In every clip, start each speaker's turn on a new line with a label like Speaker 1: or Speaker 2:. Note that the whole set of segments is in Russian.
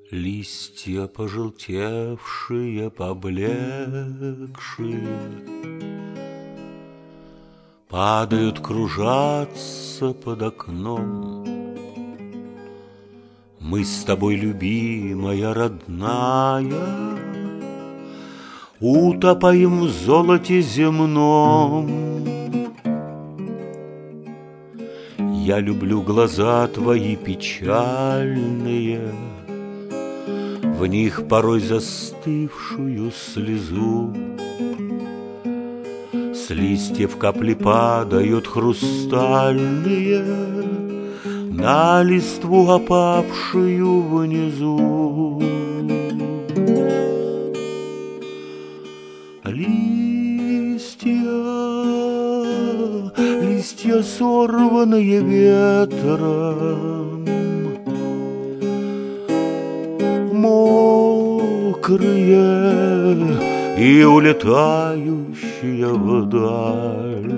Speaker 1: Листья пожелтевшие, поблекшие, падают, кружатся под окном. Мы с тобой, любимая, родная, утопаем в золоте земном. Я люблю глаза твои печальные, в них порой застывшую слезу. С листьев капли падают хрустальные на листву, опавшую внизу. Листья, сорванные ветром, мокрые и улетающие вдаль.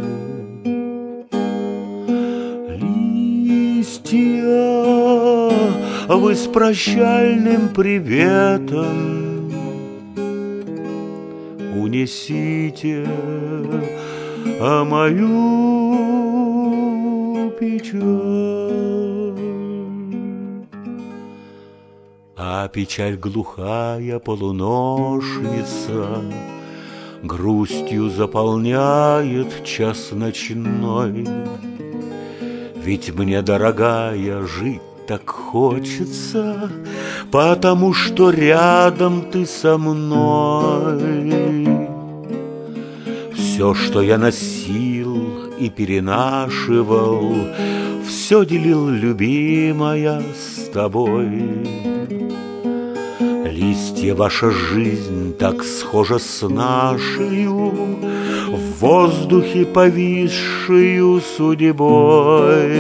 Speaker 1: Листья, вы с прощальным приветом унесите мою печаль. А печаль глухая полуношница грустью заполняет час ночной. Ведь мне, дорогая, жить так хочется, потому что рядом ты со мной. Все, что я носил и перенашивал, все делил, любимая, с тобой. Листья, ваша жизнь так схожа с нашею, в воздухе повисшую судьбой.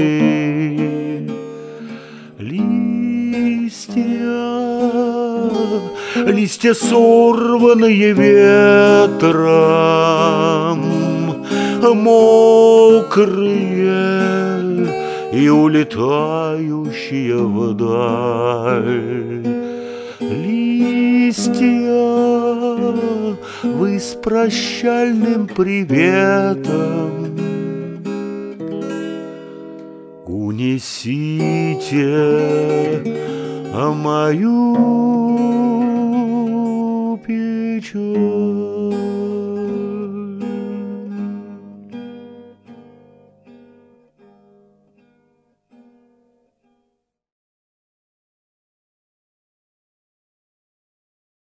Speaker 1: Листья, сорванные ветром, мокрые и улетающие вдаль. Листья, вы с прощальным приветом унесите мою печаль.